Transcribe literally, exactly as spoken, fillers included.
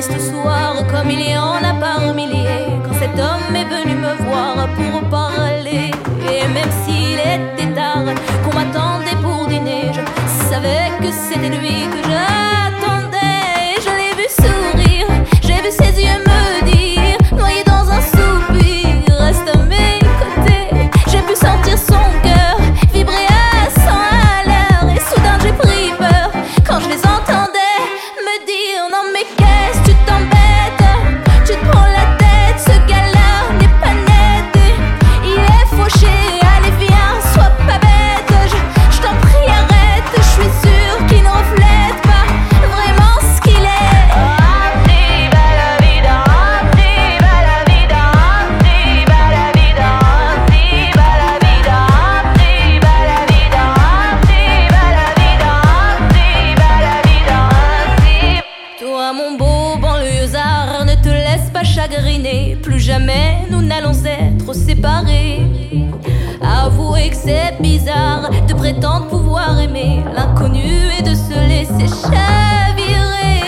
triste soir, comme il y en a par milliers, quand cet homme est venu me voir pour parler. Et même s'il était tard, qu'on m'attendait pour dîner, je savais que c'était lui que j'attendais. Je l'ai vu sourire, j'ai vu ses yeux me dire, noyé dans un soupir, reste à mes côtés. J'ai pu sentir son cœur vibrer à cent à l'heure, et soudain j'ai pris peur quand je les entendais me dire: non mais qu'est-ce que tu t'embêtes, tu te prends la tête, ce gars-là n'est pas net, il est fauché, allez viens, sois pas bête, je, je t'en prie arrête, je suis sûre qu'il ne reflète pas vraiment ce qu'il est. Toi mon beau banlieusard, ne te laisse pas chagriner, plus jamais nous n'allons être séparés. Avouez que c'est bizarre de prétendre pouvoir aimer l'inconnu et de se laisser chavirer.